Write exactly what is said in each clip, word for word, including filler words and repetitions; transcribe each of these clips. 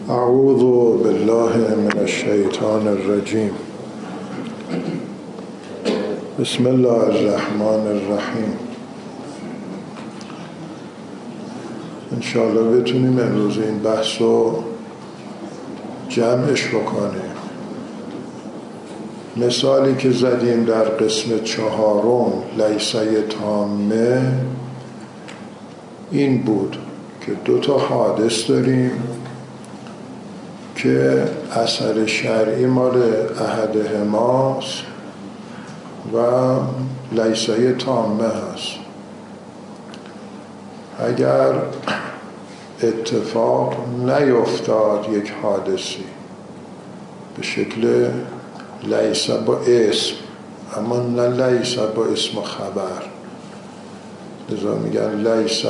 اعوذ بالله من الشیطان الرجیم. بسم الله الرحمن الرحیم. انشاءالله بتونیم امروز این بحث رو جمعش بکنیم. مثالی که زدیم در قسم چهارم لیسه تامه این بود که دو تا حادث داریم که اثر شرعی مال احدهماست و لیسه تامه هست. اگر اتفاق نیفتاد یک حادثی به شکل لیسه با اسم، اما نه لیسه با اسم و خبر، لذا میگن لیسه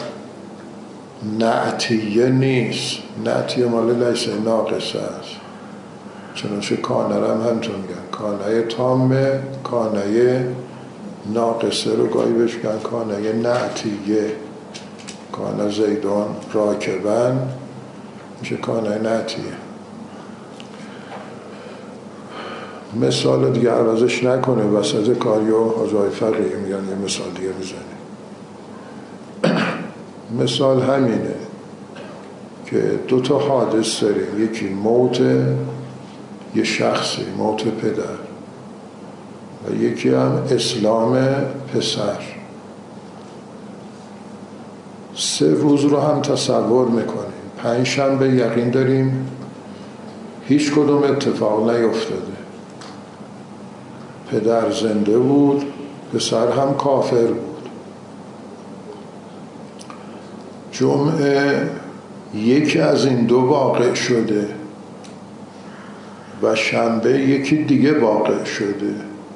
نعتیه نیست. نعتیه مال لیسه ناقصه است. چنانچه کانه هم همچون میگن کانه تامه، کانه ناقصه رو گاهی بهش میگن کانه نعتیه. کانه زیدان راکبن میشه کانه نعتیه. مثال دیگه عوضش نکنه وسط کاری و حاجای فقیه میگن یه مثال دیگه میزنه. مثال همینه که دو تا حادث داریم، یکی موت یه شخصی، موت پدر، و یکی هم اسلام پسر. سه روز رو هم تصور میکنیم. پنج شنبه یقین داریم هیچ کدوم اتفاق نیفتاده. پدر زنده بود، پسر هم کافر بود. جمعه یکی از این دو واقع شده و شنبه یکی دیگه واقع شده.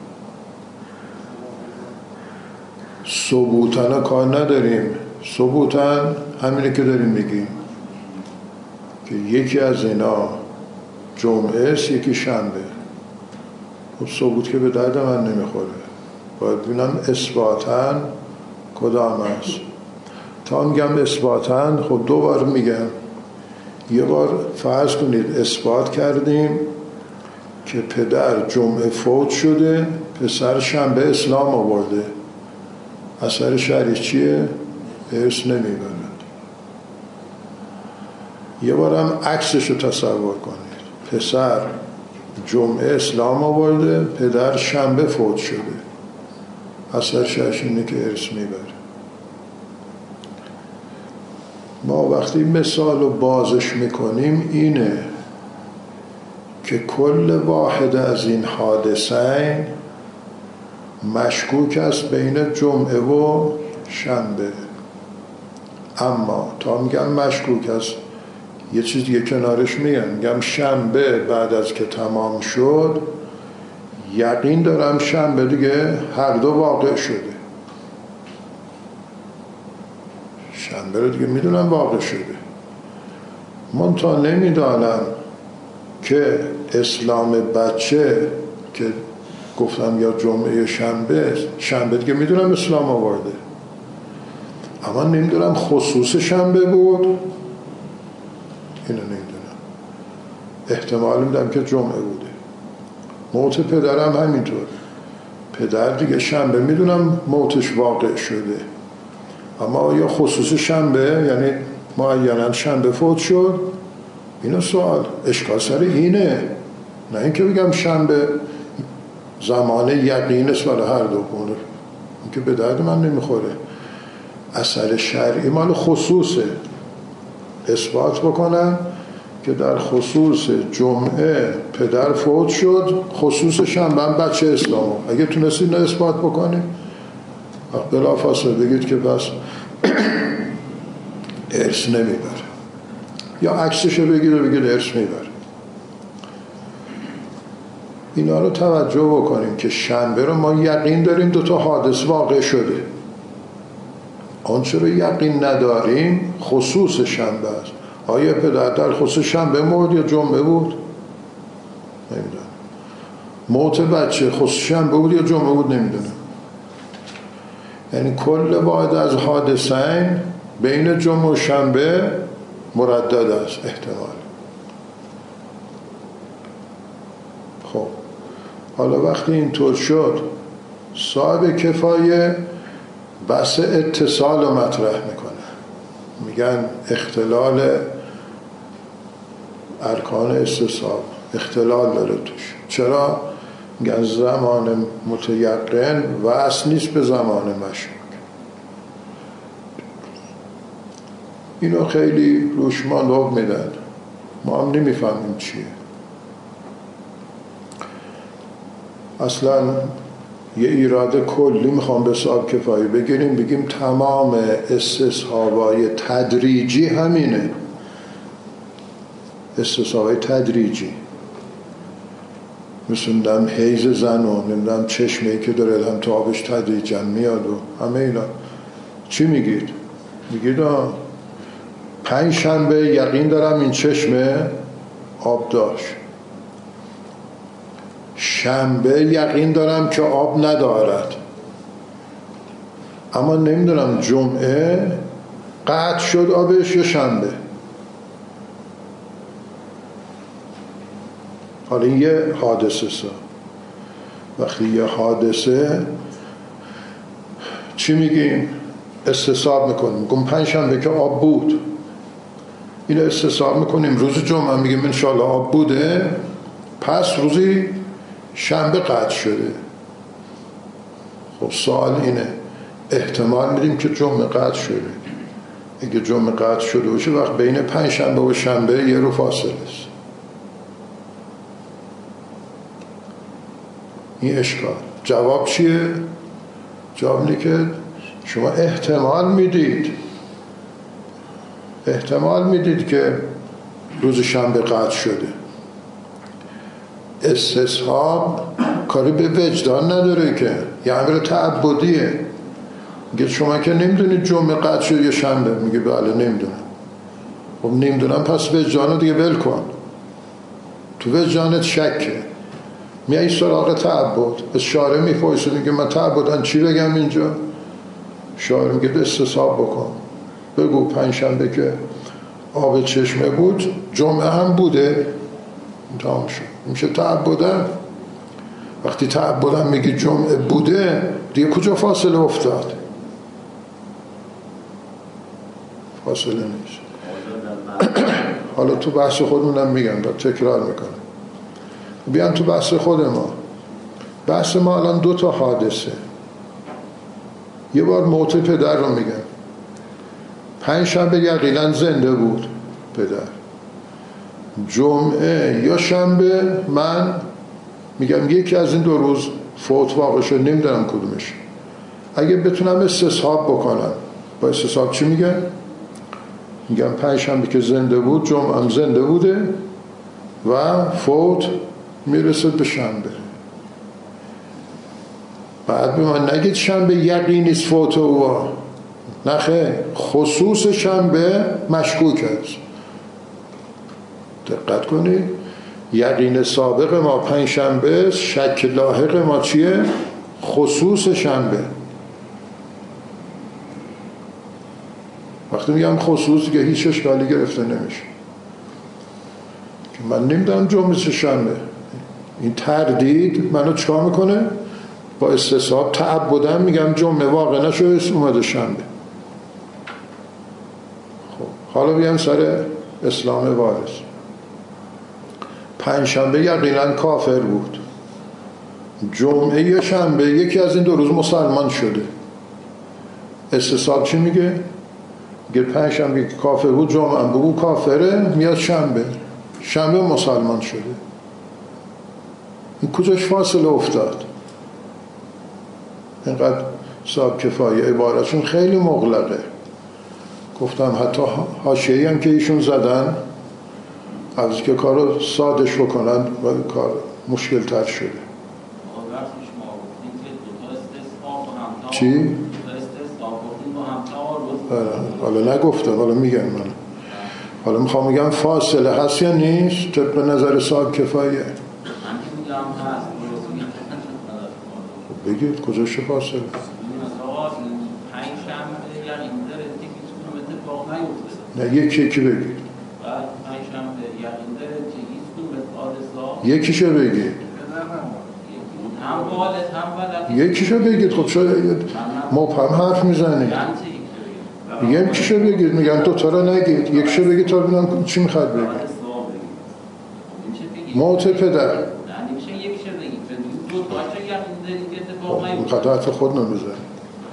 ثبوتن کار نداریم. ثبوتن همینه که داریم میگیم که یکی از اینا جمعه است یکی شنبه. خب ثبوت که به درد من نمیخوره، باید ببینم اثباتن کدام است. تا میگم اثباتن، خب دو بار میگم. یه بار فرض کنید اثبات کردیم که پدر جمعه فوت شده، پسر شنبه اسلام آورده. اثر شرعی چیه؟ ارث نمیبرد. یه بار هم عکسش رو تصور کنید. پسر جمعه اسلام آورده، پدر شنبه فوت شده. اثر شرعی اینه که ارث میبره. ما وقتی مثال رو بازش میکنیم اینه که کل واحد از این حادثین مشکوک است بین جمعه و شنبه. اما تا میگم مشکوک است یه چیز دیگه کنارش میگم میگم شنبه بعد از که تمام شد یقین دارم شنبه دیگه هر دو واقع شده. شنبه رو دیگه میدونم واقع شده. من تا نمیدانم که اسلام بچه که گفتم یا جمعه شنبه، شنبه دیگه میدونم اسلام آورده، اما نمیدونم خصوص شنبه بود، اینو نمیدونم. احتمال میدم که جمعه بوده. موت پدرم همینطور. پدر دیگه شنبه میدونم موتش واقع شده، اما یا خصوص شنبه یعنی معینا شنبه فوت شد. اینو سوال اشکال سر اینه، نه اینکه بگم شنبه زمان یقین است برای هر دو کنه، این که به درد من نمیخوره. اثر شرعی مال خصوصه. اثبات بکنن که در خصوص جمعه پدر فوت شد، خصوص شنبه هم بچه اسلام. اگه تونستید نه اثبات بکنید بلا فاصله بگید که پس ارث نمیبره، یا عکسشو بگید و بگید ارث میبره. اینا رو توجه بکنیم که شنبه رو ما یقین داریم دو تا حادث واقع شده. آنچه رو یقین نداریم خصوص شنبه است. آیا پدر در خصوص شنبه مرد یا جمعه بود؟ نمیدونم. موت بچه خصوص شنبه بود یا جمعه بود؟ نمیدونم. یعنی کل واحد از حادثین بین جمعه و شنبه مردد است احتمال. خب حالا وقتی اینطور شد، صاحب کفایه بحث اتصال رو مطرح میکنه، میگن اختلال ارکان استصحاب اختلال داره توش. چرا؟ میگن زمان متیقن وصل نیست به زمان مشکوک. اینو خیلی روش ما نوع میدن، ما هم نمیفهمیم چیه. اصلا یه ایراد کلی میخوام به صاحب کفایه بگیریم، بگیم تمام استصحابای تدریجی همینه، استصحابای تدریجی، مثل نمیدونم حیز زن و نمیدونم چشمه‌ای که داره هم تا آبش تدریجا میاد و همه اینا. چی میگید؟ میگید پنج شنبه یقین دارم این چشمه آب داشت، شنبه یقین دارم که آب ندارد، اما نمیدونم جمعه قطع شد آبش یا شنبه. حالا این یه حادثه سا. وقتی یه حادثه چی میگیم؟ استصحاب میکنیم، میگم پنج شنبه که آب بود، اینو استصحاب میکنیم. روز جمعه میگیم انشالله آب بوده، پس روزی شنبه قطع شده. خب سوال اینه، احتمال میدیم که جمعه قطع شده. اگه جمعه قطع شده باشه، وقت بین پنج شنبه و شنبه یه رو فاصله است. این اشکال. جواب چیه؟ جواب اینه که شما احتمال میدید احتمال میدید که روز شنبه قطع شده. استصحاب کاری به وجدان نداره که، یه امر تعبدیه. میگه شما که نمیدونید جمعه قطع شده یا شنبه، میگه بله نمیدونم. خب نمیدونم، پس وجدانو دیگه ول کن، تو وجدانت شکه، میای سراغ تعبد. از شارع میپرسه، میگه من تعبدن چی بگم اینجا؟ شارع میگه استصحاب بکن، بگو پنج شنبه که آب چشمه بود جمعه هم بوده، تمام شد. میشه تعبدن. وقتی تعبدن میگی جمعه بوده، دیگه کجا فاصله افتاد؟ فاصله نیست. حالا تو بحث خودمونم میگم، با تکرار میکنم. بیان تو بحث خود ما. بحث ما الان دو تا حادثه. یه بار موت پدر رو میگم. پنج شنبه یقینا زنده بود پدر، جمعه یا شنبه من میگم یکی از این دو روز فوت واقع شد، نمیدونم کدومش. اگه بتونم استصحاب بکنم، با استصحاب چی میگم؟ میگم پنج شنبه که زنده بود، جمعه هم زنده بوده و فوت میرسد به شنبه. بعد به من نگید شنبه یقینیست فوت او، نخه، خصوص شنبه مشکوک است. دقت کنید، یقین سابق ما پنج شنبه، شک لاحق ما چیه؟ خصوص شنبه. وقتی میگم خصوص که هیچ اشکالی گرفته نمیشه، که من نمیدونم جمعه چه شنبه. این تردید منو چیکار میکنه؟ با استصحاب تعبدن میگم جمعه واقع نشد، اومده شنبه. خب حالا بیام سر اسلام وارث. پنج شنبه یقینا کافر بود، جمعه یا شنبه یکی از این دو روز مسلمان شده. استصحاب چی میگه؟ میگه پنج شنبه که کافر بود، جمعه هم بگو کافره، میاد شنبه، شنبه مسلمان شده. این کجاش فاصله افتاد؟ اینقدر صاحب کفایه عبارتشون خیلی مغلقه. گفتم حتی حاشیه‌ای هم که ایشون زدن، از که کارو سادش بکنن و کار مشکل تر شده. چی؟ حالا نگفتم، حالا میگم من. حالا میخوام میگم فاصله هست یا نیست طبق نظر صاحب کفایه؟ بگید کجاش فاصله؟ نه یکی یکی بگید. یکیشو بگید. هم والد هم ولد یکیشو بگید. خب چرا مبهم حرف میزنید؟ یکیشو بگید. میگن دو تا رو نگید، یکیشو بگید تا ببینم چی میخواد بگید. موت پدر نمیشه یکیشو بگید، دو تاشو یقین دارید که اتفاق نیفتاد. میخواد حرف خودنو بزنید.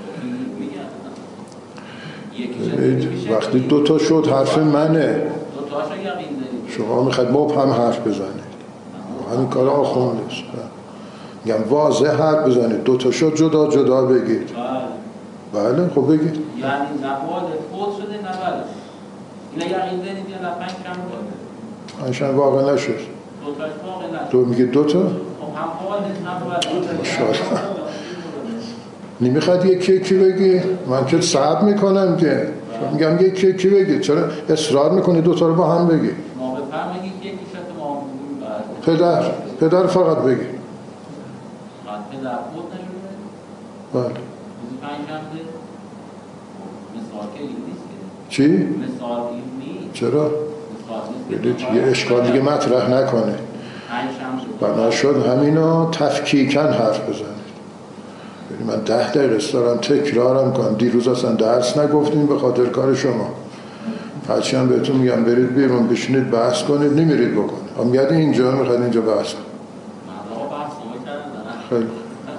وقتی دو تا شد حرف منه. شما میخواید مبهم حرف بزنید. همین کار آخونده است. میگم واضح حرف بزنید. دو تا شد جدا جدا بگید. بله خب بگید. یعنی نوال فوت شده نوال اینا یقین دارید یا نه؟ پنج شم واقع پنج شم واقع نشد. دو تاش واقع نشد. تو میگی دو تا؟ خب هم والد هم ولد. نمیخواد یکی یکی بگی؟ من که صبر میکنم که میگم یکی یکی بگی. چرا اصرار میکنی دو تا رو با هم بگی؟ ما بفهم بگی که یکی شد ما هم پدر پدر فقط بگی. فقط پدر خود نشده؟ بله. روزی پنج شنبه مثال که این نیست که. چی؟ مثال این نیست. چرا؟ مثال یه اشکال دیگه مطرح نکنه. پنج شنبه بنا شد همینو تفکیکن حرف بزنید. من ده دقیقه دارم تکرارم کنم. دیروز اصلا درس نگفتیم به خاطر کار شما. هرچی هم بهتون میگم برید بیرون بشینید بحث کنید نمیرید بکنید. هم میگه اینجا میخواد اینجا بحث کنید. خیلی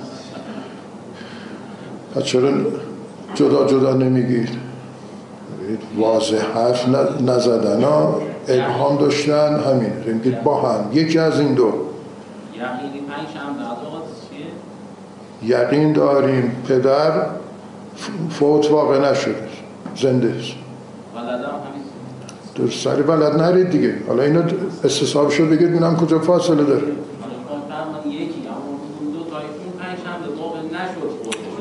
پس چرا جدا جدا نمیگید؟ واضح حرف نزدن ها ابهام داشتن همین میگید با هم یکی از این دو. یقینی پنج شنبه از آقا چیه؟ یقین داریم پدر فوت واقع نشده زنده است. ولد هم همین در سری ولد نرید دیگه. حالا اینو استصحابشو بگید ببینم کجا فاصله داره. حالا فرمان یکی اما دو تایشون پنج شنبه واقع نشد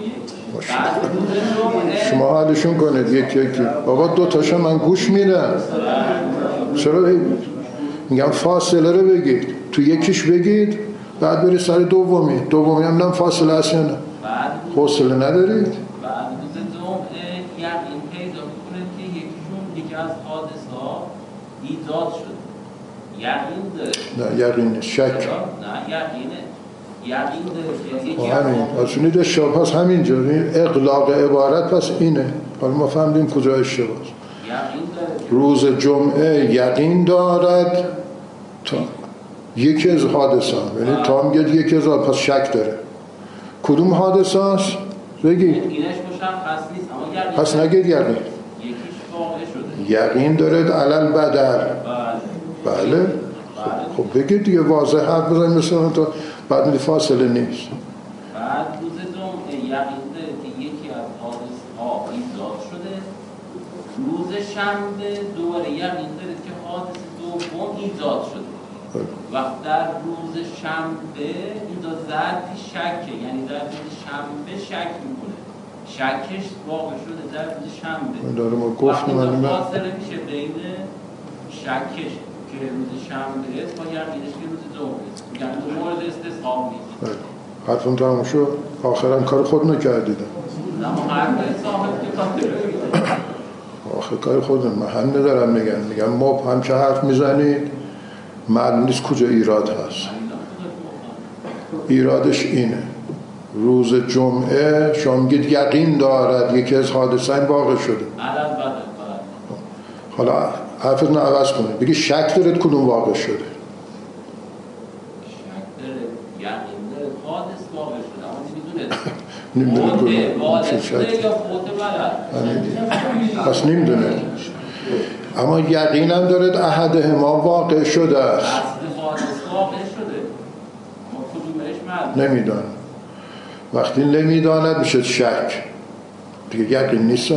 شما حالشون کنید یکی یکی. بابا دو تاشو من گوش میدم. چرا میگم فاصله رو بگید. تو یکیش بگید بعد برید سر دومی. دومی هم نم فاصله هست یا نه؟ حوصله ندارید؟ بعد روز جمعه یقین پیدا میکنه که یکیشون یکی از حادثه ها ایجاد شد. یقین داره. نه یقین نیست. شک. نه یقینه. یقین داره. همین. اصولی اشتباه هست همینجا. اغلاق عبارت پس اینه. حالا ما فهمیدیم کجا اشتباه است. روز جمعه یقین دارد تا یکی از حادثه ها. یعنی تا میگه یکی از حادثه پس شک داره. کدوم حادثه هست؟ بگی. اینش مشخص نیست اما یقین. پس نگید یقین. یکیش واقع شده. یقین دارد علل بدر. بله. بله. خب بگید دیگه واضح حرف بزنید مثلا تا بعد می فاصله نیست. بعد روز جمعه یقین داره که یکی از حادثه ها ایجاد شده. روز شنبه دوباره یقین داره که حادثه دوم ایجاد شده. وقت در روز شنبه اینجا ظرفی شکه، یعنی در روز شنبه شک میکنه. شکش واقع شده در روز شنبه. داره ما گفتیم وقتی اینجا فاصله میشه بین شکش که روز شنبه است با یقینش که روز جمعه است. یعنی دو مورد استصحاب نیست. حرفم تمام شد. آخرم کار خود نکردید. نه ما حرف صاحب که خاطر آخر کار خودم من هم ندارم میگن میگم مبهم که حرف میزنید معلوم نیست کجا ایراد هست. ایرادش اینه روز جمعه شما میگید یقین دارد یکی از حادثه واقع شده. حالا حرفتون عوض کنید بگید شک دارید کدوم واقع شده. شک داره یقین داره حادث واقع شده اما نمیدونه نمیدونه واقع شده یا فوت بلد. پس نمیدونه اما یقینم دارد احده ما واقع شده است. اصل حادث واقع شده اما کدومش معلوم نمیدونه. وقتی نمیداند میشه شک دیگه یقین نیست.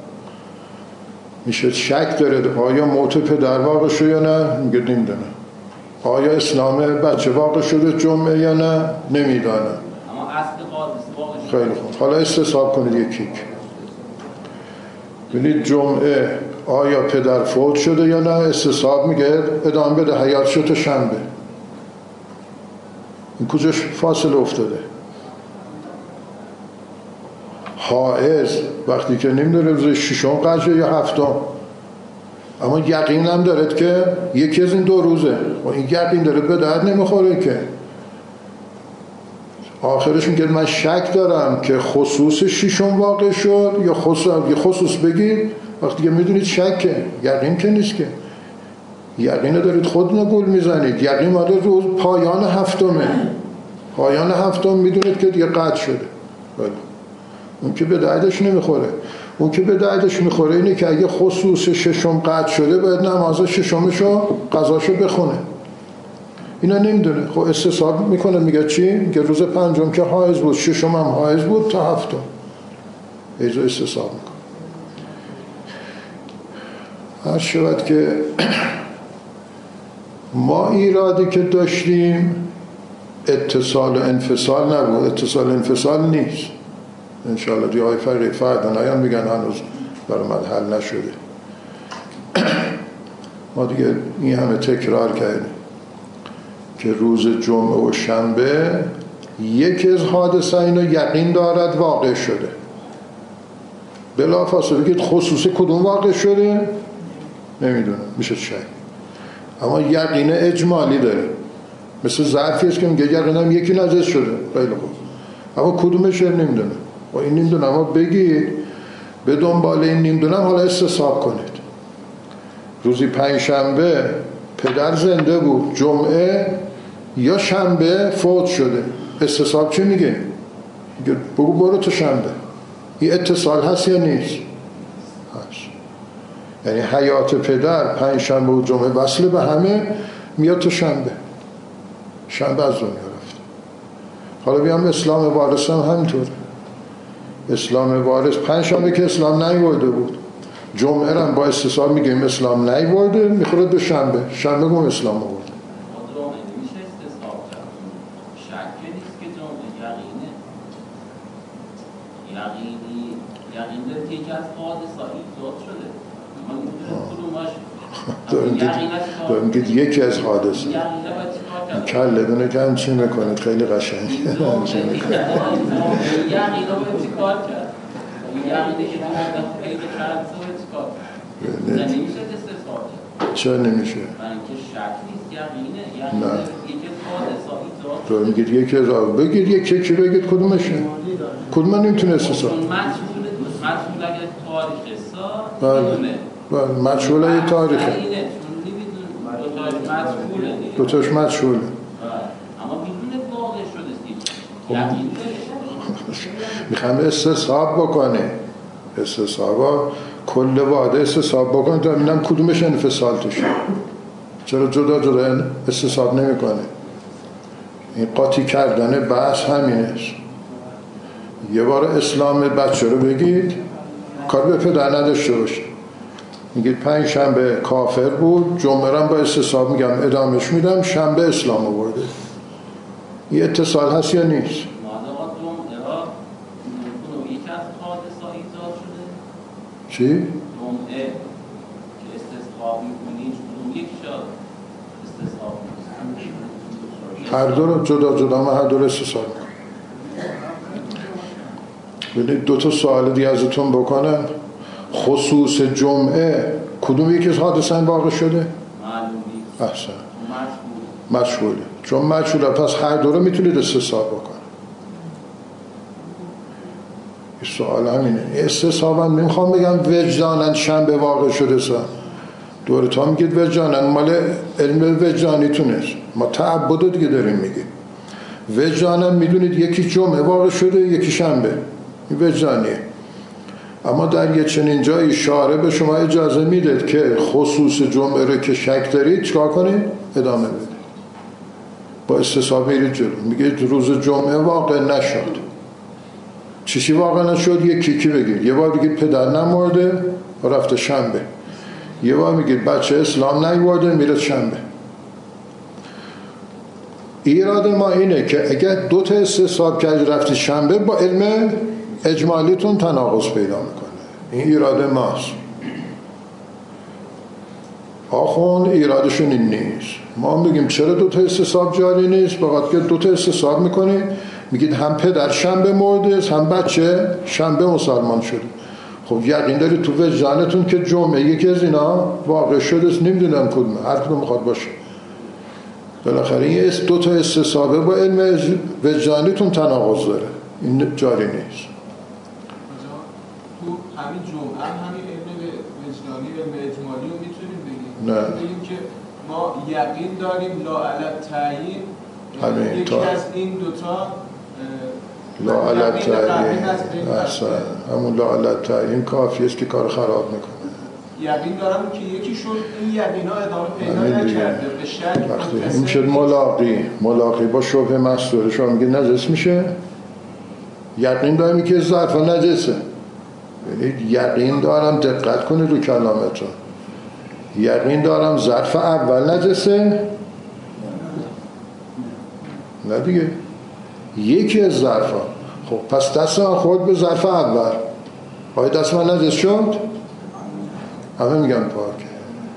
میشه شک داره آیا موت پدر واقع شده یا نه میگه نمیدونه. آیا اسلام بچه واقع شده جمعه یا نه نمیدانه. اما اصل حادث واقع شده. خیلی خوب حالا استصحاب کنید یکی ببینید جمعه آیا پدر فوت شده یا نه. استصحاب میگه ادامه بده حیات شد تا شنبه. این کجاش فاصله افتاده. حائز وقتی که نمیدونه روز ششم قرشه یا هفتم اما یقین هم دارد که یکی از این دو روزه و این یقین داره به درد نمیخوره که آخرش میگه من شک دارم که خصوص ششم واقع شد یا خصوص, یا خصوص بگید. وقتی که میدونید شکه، یقین که نیست که. یقین دارید خود نگول میزنید. یقین ماده روز پایان هفتمه، پایان هفتم میدونید که دیگه قطع شده. بله. اون که به دردش نمیخوره. اون که به دردش میخوره اینه که اگه خصوص ششم قطع شده باید نماز ششمشو قضاشو بخونه. اینا نمیدونه. خب استصحاب میکنه، میگه چی؟ میگه روز پنجم که حائض بود، ششم هم حائض بود تا هفتم. ایزو استصحاب میکنه. هر شود که ما ایرادی که داشتیم اتصال و انفصال نبود. اتصال و انفصال نیست. انشاءالله دیگه های فرقی فردا نیان میگن هنوز برای من حل نشده. ما دیگه این همه تکرار کردیم که روز جمعه و شنبه یکی از حادثه اینو یقین دارد واقع شده. بلافاصله بگید خصوصی کدوم واقع شده نمیدونم، میشه شک. اما یقین اجمالی داره. مثل ظرفی است که میگه یقینم یکی نجس شده، خیلی خوب، اما کدومش نمیدونه. و این نمیدونم اما بگید به دنبال این نمیدونم حالا استصحاب کنید. روزی پنج شنبه پدر زنده بود، جمعه یا شنبه فوت شده، استصحاب چی میگه؟ میگه بگو برو تو شنبه. این اتصال هست یا نیست؟ هست. یعنی حیات پدر پنج شنبه و جمعه وصل به همه، میاد تو شنبه، شنبه از دنیا رفته. حالا بیام اسلام وارث هم همینطوره. اسلام وارث پنج شنبه که اسلام نیورده بود، جمعه رو با استصحاب میگیم اسلام نیورده، میخورد به شنبه، شنبه گم اسلام آورده. میشه استصحاب کرد. شک نیست که جمعه یقینه. یقینی یقین داره که یکی از حادثه ایجاد شده. من نمیدونم کدومش. دارم گید یکی از حادثه. کله دونه که هم چی میکنه خیلی قشنگ. یقین رو باید چی کار کرد؟ یقینی که من خیلی کرد چی کار کرد؟ نمیشه استصحاب کرد. چرا نمیشه؟ برای اینکه شک نیست یقینه. یقینه یکی از حادثه ایجاد دارم گید یکی از حادثه. بگید یکی یکی بگید کدومشه؟ کدوم نمیتونه استصحاب؟ مجهول اگر تاریخ حساب میدونه. بله مجهوله یه تاریخه. دوتاش مجهوله. اما میدونه واقع شده یقین میخوام استصحاب بکنه. استصحابا کل واحد استصحاب بکنه تا ببینم کدومش انفصال توشه. چرا جدا جدا استصحاب نمیکنه؟ این قاطی کردن بحث همینه. یه بار اسلام بچه رو بگید کار به پدر نداشته باشه. میگید پنج شنبه کافر بود، جمعه هم با استصحاب میگم ادامش میدم، شنبه اسلام آورده. این اتصال هست یا نیست؟ چی؟ جمعه که استصحاب میکنید یک شاد استصحاب میکنید هر دو رو جدا جدا ما هر دو رو استصحاب میکنید. ببینید دو تا سوال دیگه ازتون بکنم. خصوص جمعه کدوم یکی از حادثه واقع شده؟ معلومی. احسن. مشغوله. چون مشغوله پس هر دو رو میتونید استصحاب بکنید. سوال همینه. استصحاب هم نمیخوام بگم وجدانن شنبه واقع شده سا دورتا میگید وجدانن مال علم وجدانی تونست. ما تعبد دیگه داریم میگیم. وجدانن میدونید یکی جمعه واقع شده یکی شنبه، این وجدانیه. اما در یه چنین جایی شارع به شما اجازه میده که خصوص جمعه رو که شک دارید چکار کنید؟ ادامه بدید. با استصحاب میرید جلو. میگید روز جمعه واقع نشد. چیشی واقع نشد؟ یکی کی بگید. یه بار بگید پدر نمورده و رفته شنبه. یه بار میگید بچه اسلام نیورده میره شنبه. ایراد ما اینه که اگر دو تا استصحاب کردید رفتی شنبه با علم اجمالیتون تناقض پیدا میکنه. این ایراد ماست. آخوند ایرادشون این نیست. ما بگیم چرا دو تا استصحاب جاری نیست؟ بخاطر که دو تا استصحاب میکنید میگید هم پدر شنبه مرده هم بچه شنبه مسلمان شده. خب یقین دارید تو وجدانتون که جمعه یکی از اینا واقع شده، نمیدونم کدومه، هر کدوم میخواد باشه. بالاخره این دو تا استصحابه با علم وجدانیتون تناقض داره، این جاری نیست. تو همین جمعه همین علم وجدانی و اجمالی رو میتونیم بگیم؟ نه بگیم که ما یقین داریم لا علی تعیین، یکی تا... از این دوتا لا علی تعیین، احسن، همون لا علی تعیین کافیه است که کار خراب میکنه. یقین دارم که یکیشون این یقینا ادامه پیدا نکرده به شک وقتی این شد ملاقی ملاقی با شبه مستوره شما میگه نجس میشه، یقین دارم که ظرف نجسه، یعنی یقین دارم، دقت کنید رو کلامتون، یقین دارم ظرف اول نجسه، نه دیگه یکی از ظرف ها. خب پس دست من خود به ظرف اول، آیا دست من نجس شد؟ همه میگن پاکه.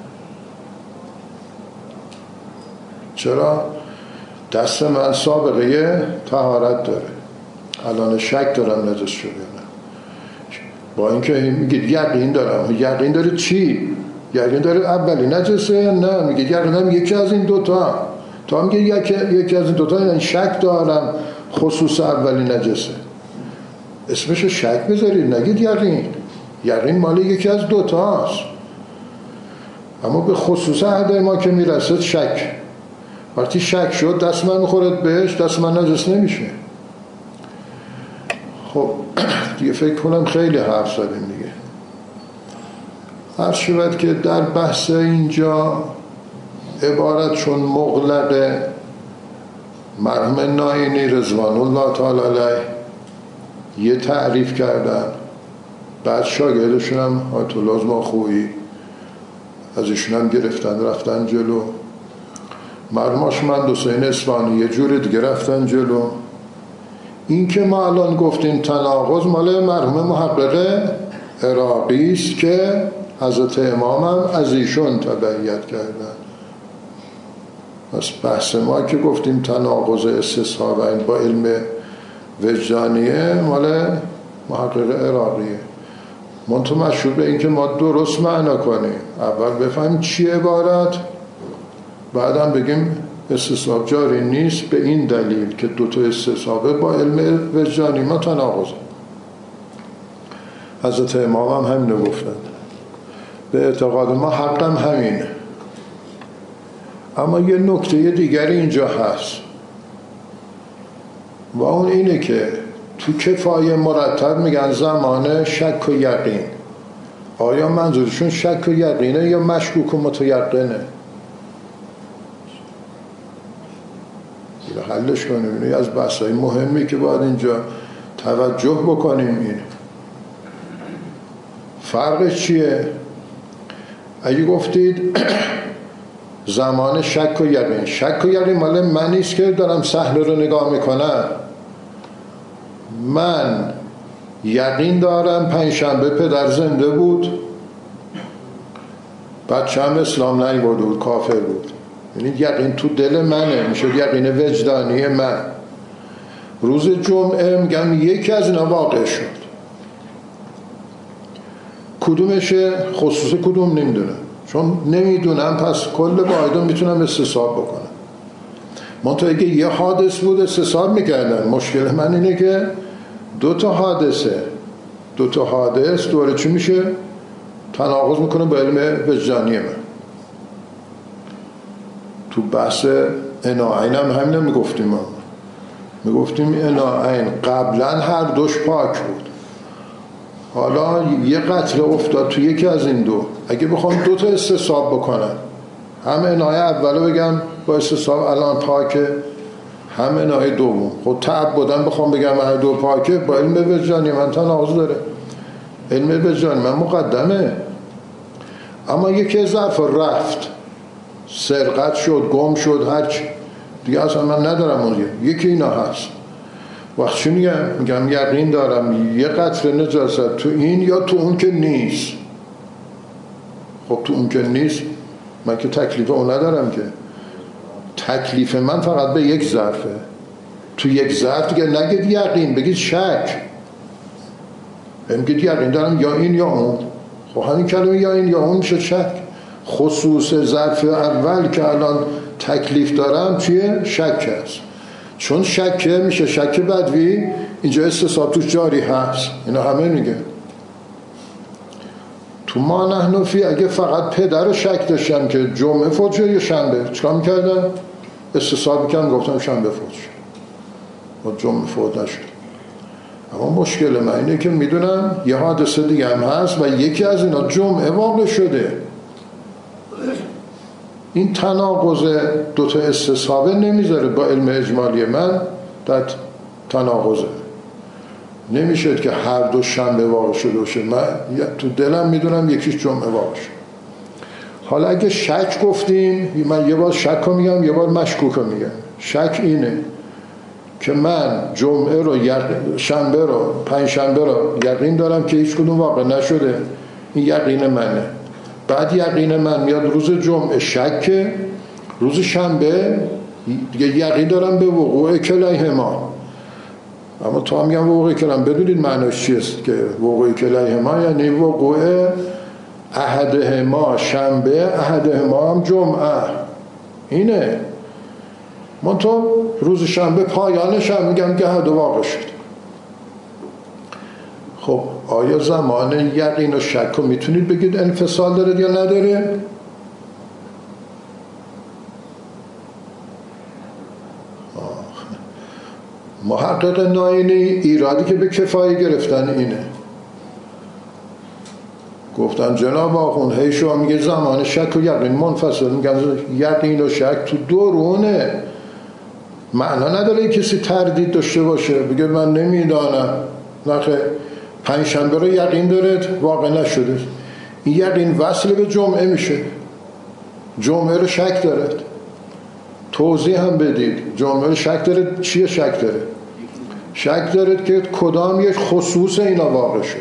چرا؟ دست من سابقه طهارت داره، الان شک دارم نجس شده نه، با اینکه میگید یقین دارم. یقین داره چی؟ یقین داره اولی نجسه؟ نه، میگید یقین دارم یکی از این دوتا. تا میگه یکی, یکی از این دوتا، یعنی شک دارم خصوص اولی نجسه، اسمشو شک بذارید، نگید یقین. یقین مال یکی از دوتاست، اما به خصوص احد ما که میرسد شک. وقتی شک شد دست من میخورد بهش، دست من نجس نمیشه. خب دیگه فکر کنم خیلی حرف زدیم دیگه. هر شود که در بحث اینجا عبارت چون مغلق مرحوم ناینی رضوان الله تعالی علیه یه تعریف کردن، بعد شاگردشون هم آیت الله ماخویی از ایشون هم گرفتن رفتن جلو، مرحوم آشمند حسین اصفهانی یه جور دیگه رفتن جلو. این که ما الان گفتیم تناقض مال مرحوم محقق عراقی است که حضرت امام هم از ایشون تبعیت کردن. پس بحث ما که گفتیم تناقض استصحابین با علم وجدانیه مال محقق عراقیه. منتها مشروط به این که ما درست معنا کنیم، اول بفهمیم چی عبارت، بعدم بگیم استصحاب جاری نیست به این دلیل که دوتا استصحابه با علم وجدانی ما تناقضه. حضرت امام هم همینو گفتند، به اعتقاد ما حقم همینه. اما یه نکته دیگری اینجا هست و اون اینه که تو کفایه مرتب میگن زمان شک و یقین. آیا منظورشون شک و یقینه یا مشکوک و متیقنه؟ حلش کنیم. اینه از بحثای مهمی که باید اینجا توجه بکنیم. این فرقش چیه؟ اگه گفتید زمان شک و یقین، شک و یقین مال من نیست که دارم صحنه رو نگاه میکنم. من یقین دارم پنجشنبه پدر زنده بود، بچه‌م اسلام نیاورده بود، کافر بود. یعنی یقین تو دل منه، میشه یقین وجدانی من. روز جمعه میگم یکی از اینا واقع شد، کدومشه خصوص کدوم نمیدونم، چون نمیدونم پس کل واحدون میتونم استصحاب بکنم. منطقه اگه یه حادث بود استصحاب میکردن. مشکل من اینه که دو تا حادثه دو تا حادث دوره چی میشه؟ تناقض میکنه با علم وجدانی من. تو بحث اناعین هم همین میگفتیم هم. میگفتیم اناعین قبلا هر دوش پاک بود، حالا یه قطره افتاد تو یکی از این دو، اگه بخوام دو تا استصحاب بکنم، هم اناعی اولو بگم با استصحاب الان پاکه، هم اناعی دوم، خود تعبدن بخوام بگم هر دو پاکه، با علم وجدانی من تناقض داره. علم وجدانی من مقدمه. اما یکی ظرف رفت، سرقت شد، گم شد، هرچی دیگه اصلا من ندارم اون. یکی اینا هست. وقت چی میگم؟ میگم یقین دارم یه قطره نجاست تو این یا تو اون که نیست. خب تو اون که نیست من که تکلیف اون ندارم، که تکلیف من فقط به یک ظرفه. تو یک ظرف دیگه نگید یقین، بگید شک. بگید یقین دارم یا این یا اون. خب همین کلمه یا این یا اون میشه شک. خصوص ظرف اول که الان تکلیف دارم چیه؟ شک هست. چون شکه میشه شک بدوی، اینجا استصحاب توش جاری هست. اینا همه میگه تو ما نحن فی، اگه فقط پدر رو شک داشتم که جمعه فوت شد یا شنبه، چیکار میکردم؟ استصحاب میکردم گفتم شنبه فوت شد و جمعه فوت نشد. اما مشکل من اینه که میدونم یه حادثه دیگه هم هست و یکی از اینا جمعه واقع شده. این تناقض دوتا استصحابه نمیذاره با علم اجمالی من در تناقضه. نمیشه که هر دو شنبه واقع شده باشه. من تو دلم میدونم یکیش جمعه واقع شد. حالا اگه شک گفتیم، من یه بار شک رو میگم یه بار مشکوک رو میگم. شک اینه که من جمعه رو شنبه رو پنج شنبه رو یقین دارم که هیچ کدوم واقع نشده، این یقین منه. بعد یقین من میاد روز جمعه شک، روز شنبه دیگه یقین دارم به وقوع کلیهما. اما تو هم میگم وقوع کلام، بدونید معنیش چیست که وقوع کلیهما یعنی وقوع احدهما شنبه احدهما هم جمعه. اینه من تو روز شنبه پایانش هم میگم که احد واقع شد. خب آیا زمان یقین و شک رو میتونید بگید انفصال داره یا نداره؟ محقق ناینی ایرادی که به کفایه گرفتن اینه، گفتن جناب آخوند هی شما میگه زمان شک و یقین منفصل، میگن یقین و شک تو درونه، معنا نداره کسی تردید داشته باشه بگه من نمیدانم. نخه پنج شنبه رو یقین دارد واقع نشده، این یقین وصل به جمعه میشه، جمعه رو شک دارد. توضیح هم بدید جمعه رو شک دارد. چیه شک داره؟ شک دارد که کدام یک خصوص اینا واقع شده.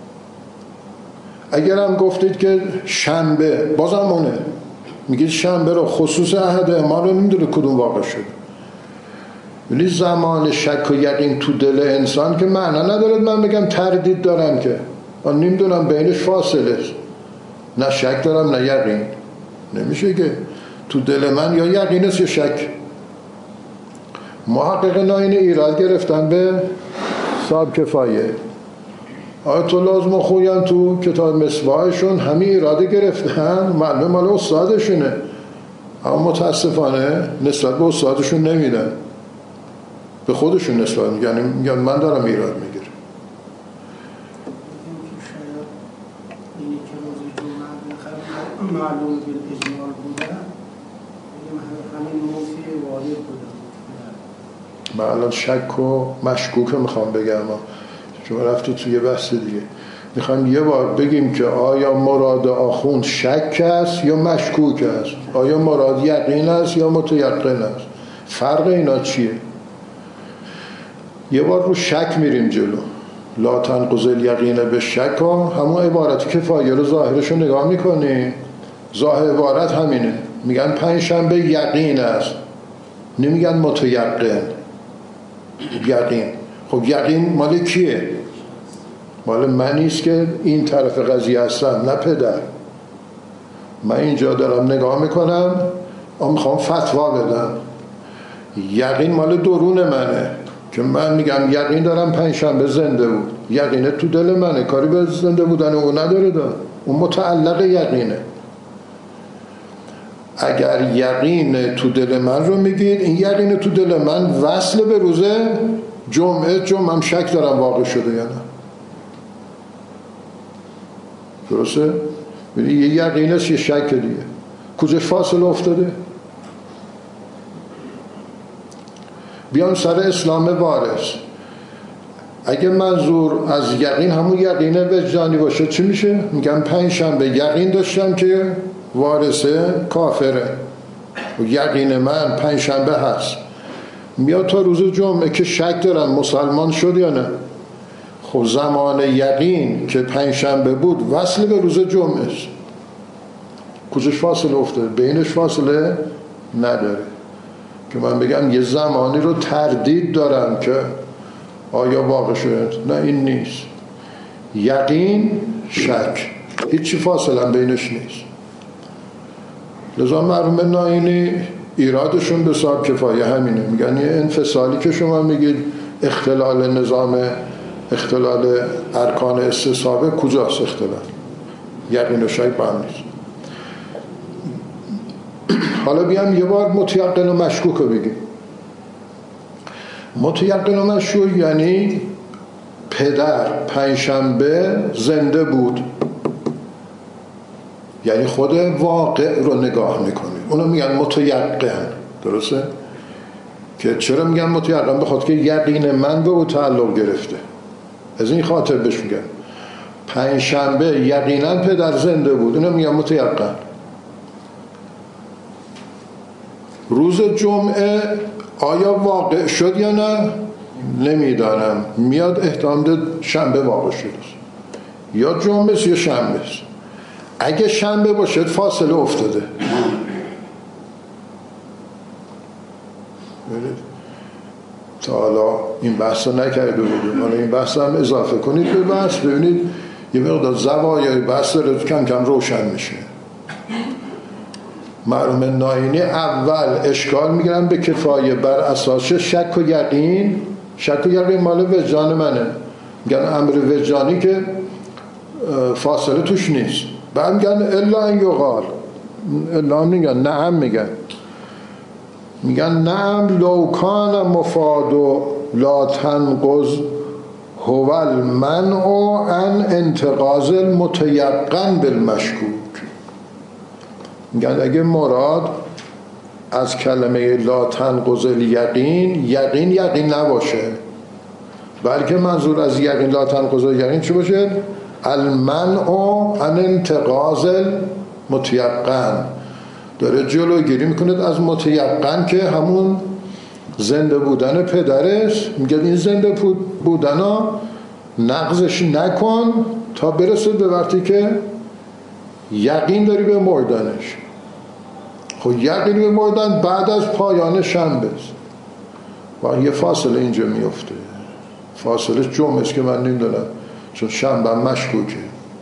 اگر هم گفتید که شنبه، بازم اونه میگید شنبه رو خصوص احد ما رو نمیدونه کدوم واقع شده. ولی زمان شک و یقین تو دل انسان که معنا ندارد من بگم تردید دارم، که من نمیدونم بینش فاصله است، نه شک دارم نه یقین. نمیشه که تو دل من یا یقین است یا شک. محقق ناینی ایراد گرفتن به صاحب کفایه. آیت الله از مخویان تو کتاب مصباحشون همین ایراده گرفتن، معلوم مال استادشونه، اما متاسفانه نسبت به استادشون نمیدن، به خودشون نسبت میگن، میگن من دارم ایراد میگیرم. معلوم به اجمال بودن همین موضوع واضح بودن. من الان شک و مشکوک میخوام بگم، چون رفتی توی بحث دیگه. میخوام یه بار بگیم که آیا مراد آخوند شک است یا مشکوک است، آیا مراد یقین است یا متیقن است، فرق اینا چیه؟ یه بار رو شک میریم جلو. لا تنقض الیقین به شک، همون عبارتی که کفایه رو ظاهرش رو نگاه میکنی، ظاهر عبارت همینه، میگن پنج شنبه یقین است، نمیگن متیقن. یقین، خب یقین مال کیه؟ مال منیست که این طرف قضیه هستم، نه پدر. من اینجا دارم نگاه میکنم، اما میخوام فتوا بدم. یقین مال درون منه که من میگم یقین دارم پنج شنبه زنده بود، یقینه تو دل منه، کاری به زنده بودن او نداره، دار اون متعلق یقینه. اگر یقین تو دل من رو میگید، این یقین تو دل من وصل به روز جمعه، جمعه هم شک دارم واقع شده یا نه. درسته؟ یه یقین است یه شک دیگه، کجا فاصله افتاده؟ بیان سر اسلام وارث. اگه منظور از یقین همون یقین وجدانی باشه چی میشه؟ میگم پنج شنبه یقین داشتم که وارثه کافره و یقین من پنج شنبه هست. میاد تا روز جمعه که شک دارم مسلمان شد یا نه. خب زمان یقین که پنج شنبه بود وصل به روز جمعه است، کجاش فاصله افتاده؟ بینش فاصله نداره که من بگم یه زمانی رو تردید دارم که آیا واقع شد. نه، این نیست. یقین شک، هیچی فاصله بینش نیست. لذا مرحوم ناینی ایرادشون به صاحب کفایه همینه. میگن یه انفصالی که شما میگید اختلال نظام، اختلال ارکان استصحابه، کجاست اختلال؟ یقین و شک با هم نیست. حالا بیام یه بار متیقن و مشکوک رو بگیم. متیقن و مشکوک یعنی پدر پنجشنبه زنده بود، یعنی خود واقع رو نگاه میکنه، اونو میگن متیقن. درسته؟ که چرا میگن متیقن؟ به خاطر که یقین من به او تعلق گرفته. از این خاطر بهش میگن پنجشنبه یقینا پدر زنده بود، اونو میگن متیقن. روز جمعه آیا واقع شد یا نه نمیدانم، میاد احتمال شنبه واقع شد، یا جمعه یا شنبه. اگه شنبه باشه فاصله افتاده. تا حالا این بحث رو نکرده بودیم، حالا این بحث هم اضافه کنید به بحث، ببینید یه مقدار زوایای بحث رو کم کم روشن میشه. مرحوم ناینی اول اشکال میگیرن به کفایه بر اساس شک و یقین. شک و یقین مال وجدان منه، میگن امر وجدانی که فاصله توش نیست. بعد میگن الا ان یقال، الا میگن نعم، میگن میگن نعم لو کان مفاد لا تنقض هو المنع عن انتقاض المتیقن بالمشکوک. میگن اگه مراد از کلمه لا تنقض الیقین یقین یقین نباشه، بلکه منظور از یقین لا تنقض الیقین چی باشه؟ المنع عن انتقاض المتیقن. داره جلوگیری میکنه از متیقن که همون زنده بودن پدرش. میگه این زنده بودن ها نقضش نکن تا برسه به وقتی که یقین داری به مردنش. خب یقین به مردن بعد از پایان شنبه است و یه فاصله اینجا میفته. فاصله جمعه است که من نمیدونم، چون شنبه مشکوکه.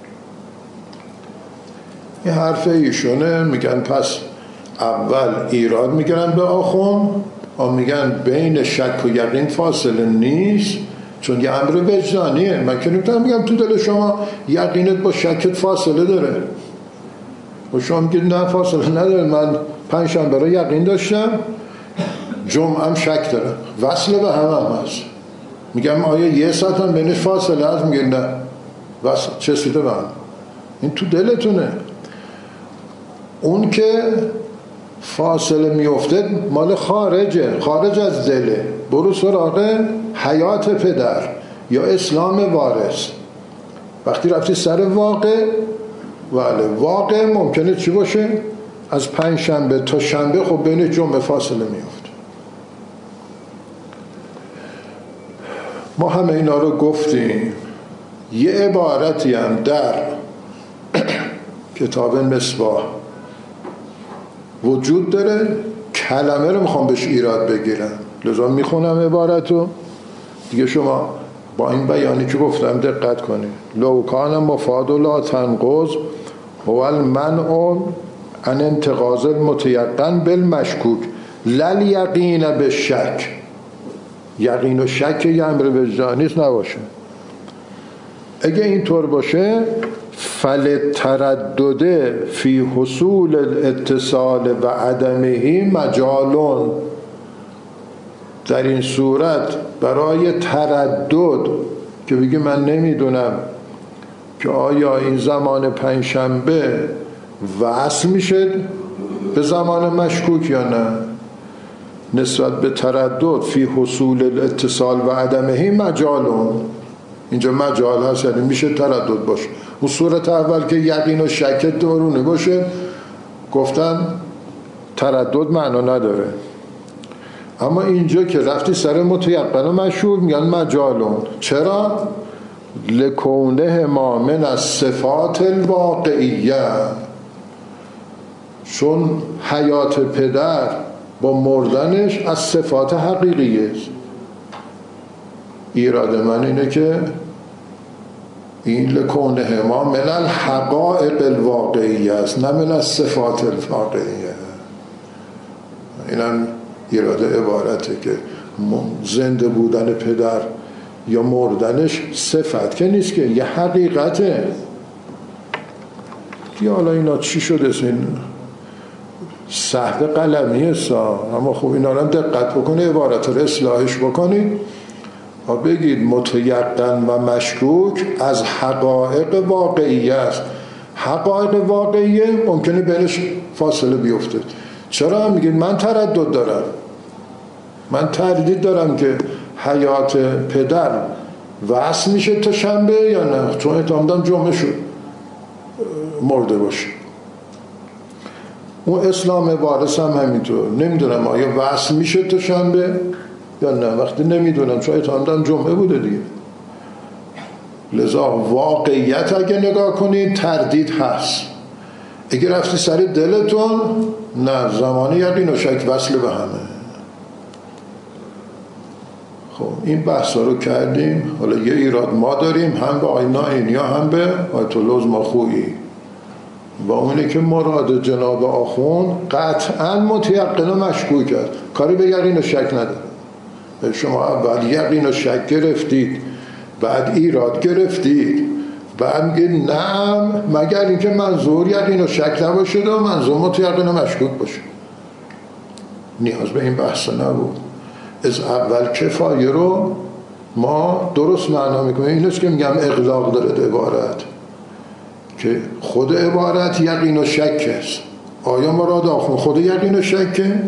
این حرف ایشونه. میگن پس اول ایراد میگن به آخون و میگن بین شک و یقین فاصله نیست، چون یه امر وجدانیه. من که نمیتونم میگم تو دل شما یقینت با شکت فاصله داره و شما میگید نه فاصله نداره. من پنجشنبه رو یقین داشتم، جمعه هم شک دارم، وصل به هم هم هست. میگم آیا یه ساعت هم بینش فاصله هست؟ میگه نه، وصل چسیده به هم. این تو دلتونه. اون که فاصله میفته مال خارجه، خارج از دله. برو سراغ حیات پدر یا اسلام وارث. وقتی رفتی سر واقع، ولی واقع ممکنه چی باشه؟ از پنج شنبه تا شنبه خب بین جمعه فاصله میفته. ما همه اینا رو گفتیم. یه عبارتی هم در کتاب مصباح وجود داره، کلمه رو میخوام بهش ایراد بگیرم، لذا میخونم عبارتو دیگه. شما با این بیانی که گفتم دقت کنید. لو کان مفاد لا تنقض هو المنع عن انتقاض المتیقن بالمشکوک لل یقین بالشک. یقین و شک یه امر وجدانی نباشه. اگه اینطور باشه فلتردد فی حصول الاتصال و عدمه مجالون. در این صورت برای تردد که بگی من نمیدونم که آیا این زمان پنجشنبه وصل میشه به زمان مشکوک یا نه، نسبت به تردد فی حصول الاتصال و عدمه مجالون. اینجا مجال هست، یعنی میشه تردد باشه. اون صورت اول که یقین و شک درونه باشه گفتن تردد معنا نداره. اما اینجا که رفتی سر متیقن و مشهور میگن مجالون. چرا؟ لکونه ما من از صفات الواقعیه، چون حیات پدر با مردنش از صفات حقیقیه. ایراد من اینه که این لکونه ما من الحقائق الواقعیه است، نه من از صفات الواقعیه. اینم ایراد عبارته که زنده بودن پدر یا مردنش صفت که نیست، که یه حقیقته. یا حالا اینا چی شده؟ این سهو قلمیه سا، اما خوب اینا رو دقت بکنه، عبارت رو اصلاحش بکنید و بگید متیقن و مشکوک از حقایق واقعی است. حقایق واقعیه ممکنه بینش فاصله بیفته. چرا میگید من تردد دارم، من تردید دارم که حیات پدر وصل میشه تا شنبه یا نه، چون اتهام دارم جمعه شد مرده باشه. اون اسلام وارث هم همینطور، نمیدونم آیا وصل میشه تا شنبه یا نه، وقتی نمیدونم چون اتهام دارم جمعه بوده دیگه. لذا واقعیت اگه نگاه کنید تردید هست. اگه رفتی سر دلتون، نه، زمانی یقین و شک وصل به همه. خب این بحثا رو کردیم. حالا یه ایراد ما داریم هم به آقای نائینی هم به آیت الله عظماخویی، و اونه که مراد جناب آخوند قطعا متیقن و مشکوک است، کاری به یقین و شک نداره. شما اول یقین و شک گرفتید، بعد ایراد گرفتید، بعد میگید نعم، مگر اینکه منظور یقین و شک نباشه و منظور متیقن و مشکوک باشه. نیاز به این بحث نبود. از اول کفایه رو ما درست معنا میکنیم. اینوست که میگم اغلاق داره عبارت، که خود عبارت یقین و شک است. آیا مراد آخون خود یقین و شکه؟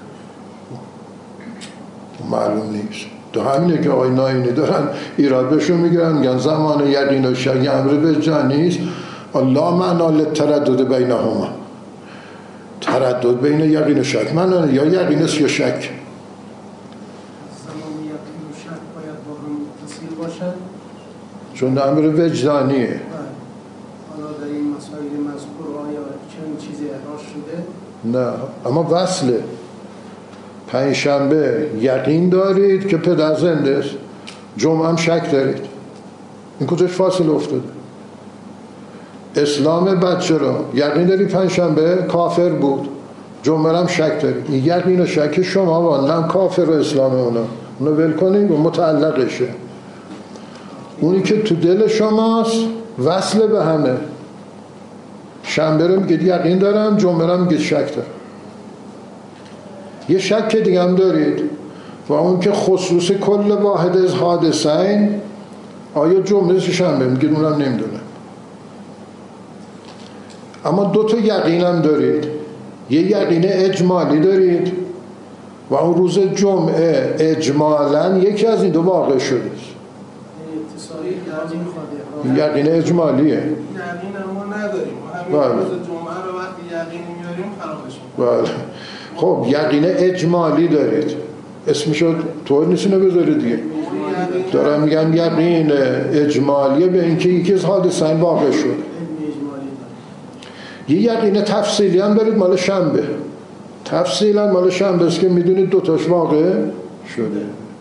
معلوم نیست. تو همینه که آقای نائینی دارن ایراد بهشون میگیرن، میگن زمان یقین و شک امر به جا نیست، الله معنا للتردد بینهما. تردد بین یقین و شک معنا یا یقین است یا شک. زمان یقین و شک باید با هم متصل باشد، چون امر وجدانیه. حالا در این مسائل مذکور آیا چند چیزی احراز شده؟ نه، اما وصله. پنج شنبه یقین دارید که پدر زنده است، جمعه هم شک دارید. این کجاش فاصله افتاده؟ اسلام بچه را یقین دارید پنج شنبه کافر بود، جمعه هم شک دارید. این یقین و شک شما واندم کافر و اسلام اونا اونو ول کنید و متعلقشه. اونی که تو دل شماست وصله به همه. شنبه رو میگید یقین دارم، جمعه رو میگید شک دارم. یه شک دیگه هم دارید و اون که خصوص کل واحد از حادثین، آیا جمعه شنبه میگید اونم نمیدونم. اما دو تا یقین هم دارید. یه یقین اجمالی دارید و اون روز جمعه اجمالاً یکی از این دو واقع شده است. یقین اجمالیه. یقین ما نداریم، همین بله. روز جمعه رو وقتی یقین میاریم خرابش میکنیم. بله. خب یقین اجمالی دارید، اسمشو طور نیستونه بذارید دیگه. دارم میگم یقین اجمالیه به اینکه یکی از حادثین واقع شد. یه یقین تفصیلی هم دارید مال شنبه. تفصیلا مال شنبه است که میدونید دوتاش واقع شده. یقین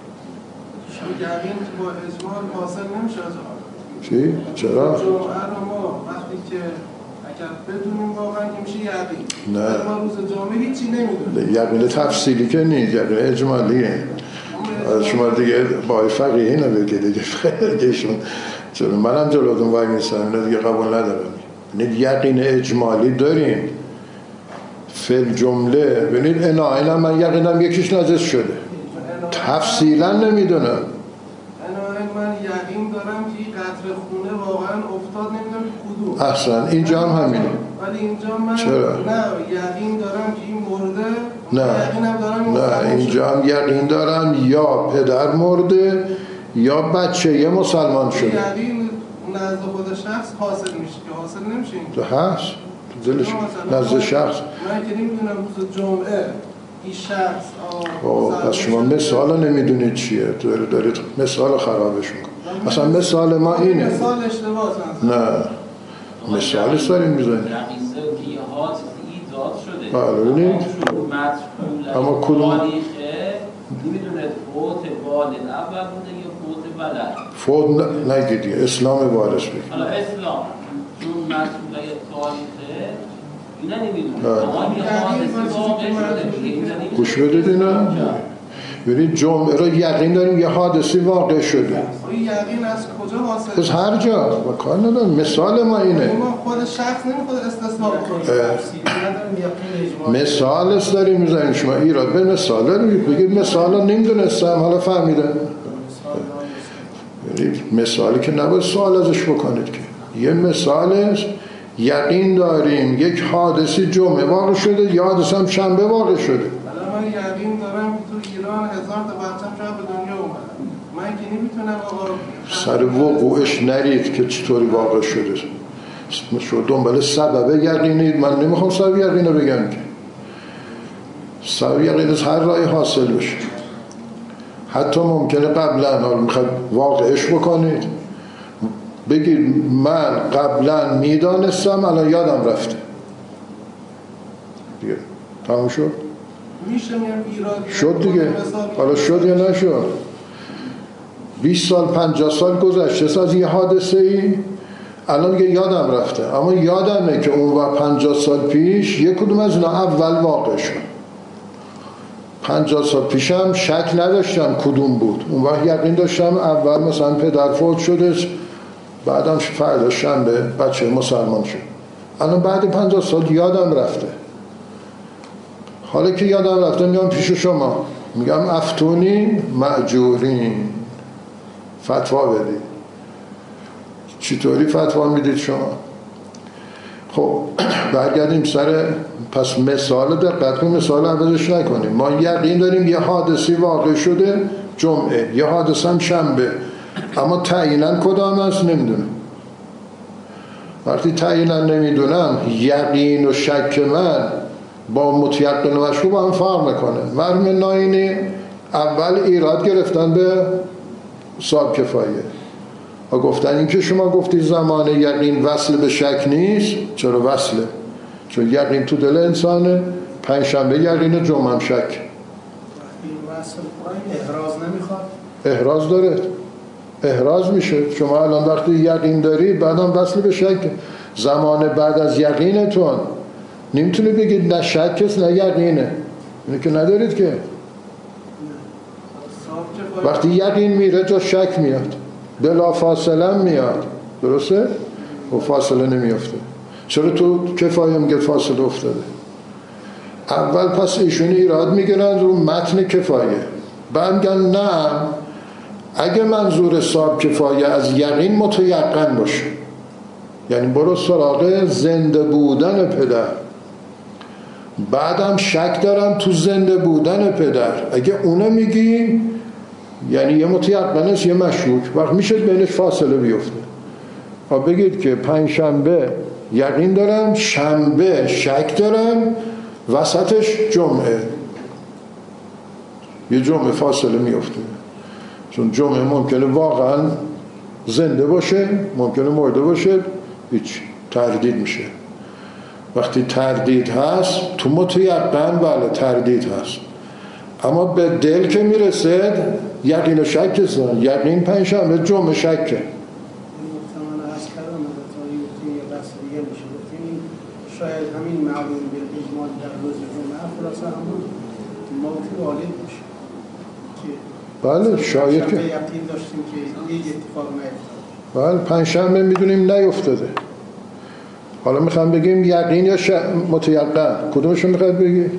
با اجمال حاصل نمیشه از آن. چی؟ چرا؟ جمعه رو ما وقتی که اگر بدونیم واقعا که میشه یقین. نه. ما روز جمعه هیچی نمیدونیم. یقین تفصیلی که نیست، یقین اجمالیه. شما دیگه با فقیه اینو بگید دیگه فقیهشون. چرا منم جلوتون وای میستم، اینو دیگه قبول ندارم. ببینید یقین اجمالی داریم فل جمله. ببینید انائین هم من یقینم یکیش نجس شده، تفصیلا نمیدونم. انائین من یقین دارم که این قطره خونه واقعا افتاد، نمیدونم کدوم. احسن، اینجا هم همینه. ولی اینجا من چرا؟ نه یقین دارم که این مرده، نه یقینم دارم نه اینجا هم یقین دارم یا پدر مرده یا بچه یه مسلمان شده. یقین نزد خود شخص حاصل میشه که حاصل نمیشه تو هست تو دلش نزد شخص. من که نمیدونم روز جمعه این شخص خب پس شما مثال نمیدونید چیه، تو دارید مثال خرابش میکنید. مثلا مثال ما اینه. مثال اشتباه نه مثالش داریم میزنیم. رقیصه که یه حادث ایجاد شده، بله ببینید. اما کدوم تاریخه نمیدونه فوت والد اول بوده یا فوت ولد. فوت نگیدی، اسلام وارث بگید. حالا اسلام چون مسئوله تاریخه اینا نمیدونم اما یه حادثه واقع شده. گوش بدید اینا. ببینید جمعه را یقین داریم یه حادثی واقع شده. یقین از کجا حاصل؟ از هر جا و کار ندارم. مثال ما اینه. ما خود شخص نمیخواد استثناء کنه. مثال است داریم میزنیم. شما ایراد به مثال داریم بگید مثال ها نمیدونستم حالا فهمیدم. مثالی که نباید سوال ازش بکنید که یه مثال است. یقین داریم یک حادثی جمعه واقع شده یا حادثه هم شنبه واقع شده. من یقین دارم تو ایران هزار تا بچه‌م شاید به دنیا اومدن. من که نمیتونم آقا سر وقوعش نرید که چطوری واقع شده. شما دنبال سبب یقینید. من نمیخوام سبب یقین رو بگم که سبب یقین از هر راهی حاصل بشه. حتی ممکنه قبلا حالا میخواد واقعش بکنید بگید من قبلا میدانستم الان یادم رفته دیگه تموم شد. شد دیگه. حالا شد یا نشد. بیست سال پنجاه سال گذشته از یه حادثه ای الان دیگه یادم رفته اما یادمه که اون وقت پنجاه سال پیش یک کدوم از اینا اول واقع شد. پنجاه سال پیشم شک نداشتم کدوم بود. اون وقت یقین داشتم اول مثلا پدر فوت شده بعدم فردا شنبه بچه مسلمان شد. الان بعد پنجاه سال یادم رفته. حالا که یادم رفته میام پیش شما میگم افتونین مأجورین فتوا بدید. چطوری فتوا میدید شما؟ خب برگردیم سر پس مثال دقت کنیم. مثال عوضش نکنیم. ما یقین داریم یه حادثی واقع شده جمعه یه حادثه هم شنبه اما تعییناً کدام است نمیدونم. وقتی تعییناً نمیدونم یقین و شک من با متیقن و مشکوک با هم فرق میکنه. مرحوم ناینی اول ایراد گرفتن به صاحب کفایه و گفتن این که شما گفتی زمان یقین وصل به شک نیست. چرا وصله؟ چون یقین تو دل انسانه. پنجشنبه یقین جمعه هم شک. وصل احراز نمیخواد. احراز داره. احراز میشه. شما الان وقتی یقین دارید بعدم وصل به شک. زمان بعد از یقینتون نمیتونی بگید نه شک است نه یقینه. اینه که ندارید که. وقتی یقین میره جا شک میاد. بلا فاصله میاد. درسته؟ و فاصله نمیافته. چرا تو کفایه میگه فاصله افتاده؟ اول پس ایشون ایراد میگیرن رو متن کفایه بعد میگن نه اگه منظور صاحب کفایه از یقین متیقن باشه یعنی برو سراغ زنده بودن پدر بعدم شک دارم تو زنده بودن پدر اگه اونه میگی یعنی یه متیقن است یه مشکوک وقت میشه بینش فاصله بیفته. ها بگید که پنج شنبه یقین دارم شنبه شک دارم وسطش جمعه یه جمعه فاصله میفته چون جمعه ممکنه واقعا زنده باشه ممکنه مرده باشه هیچ تردید میشه. وقتی تردید هست تو متیقن بله تردید هست اما به دل که میرسد یقین و شک هست. یقین پنجشنبه جمعه شکه. شاید همین معلوم به اجمال در روز جمعه خلاصه همون موت والد باشه بله شاید که یقین داشتیم که یک اتفاق نیفتاد. بله پنجشنبه میدونیم نیفتاده. حالا میخوام بگیم یقین یا ش... متیقن کدومشون میخواد بگی؟ یقین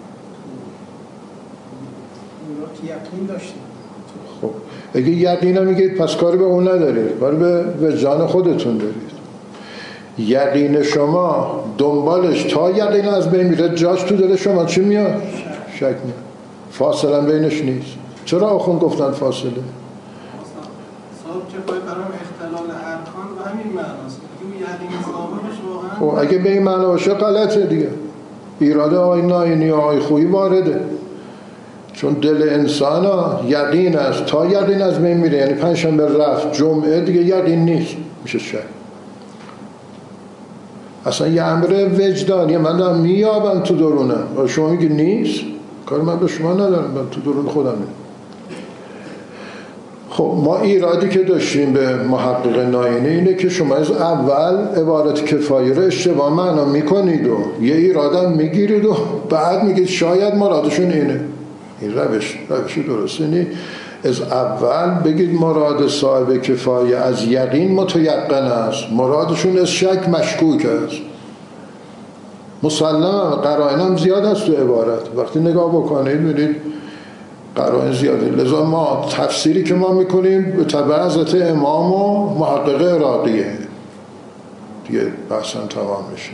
داشتیم. خب اگه یقین هم میگید پس کاری به اون ندارید کاری به وجدان خودتون دارید. یقین شما دنبالش تا یقین از بین میره جاش تو دل شما چی میاد؟ شک میاد. فاصله بینش نیست. چرا آخون گفتن فاصله؟ صاحب کفایه برام اختلال ارکان و همین معناست. یقین صاحبش واقعا خب اگه به این معنا باشه غلطه دیگه. ایراده آی ناینی آی خویی وارده. چون دل انسان ها یقین است تا یقین از بین میره یعنی پنجشنبه رفت جمعه دیگه یقین نیست میشه شک. اصلا یه امر وجدانی من دارم میابم تو درونم شما میگی نیست کار من به شما ندارم من تو درون خودم. خب خب ما ایرادی که داشتیم به محقق ناینی اینه که شما از اول عبارت کفایه رو اشتباه معنا میکنید و یه ایرادم میگیرید و بعد میگید شاید مرادشون اینه. این روش روش درسته نی. از اول بگید مراد صاحب کفایه از یقین متیقن است، مرادشون از شک مشکوک است. مسلماً قرائن هم زیاد است تو عبارت، وقتی نگاه بکنید می‌بینید قرائن زیاده. لذا ما تفسیری که ما میکنیم به تبع حضرت امام و محقق عراقیه دیگه، بحثم تمام میشه.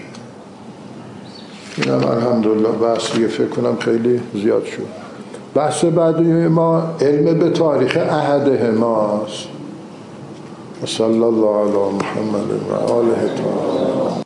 اینم الحمدلله بحث دیگه فکر کنم خیلی زیاد شد. بحث بعدی ما علم به تاریخ احده ماست. صلی الله علی محمد و آله.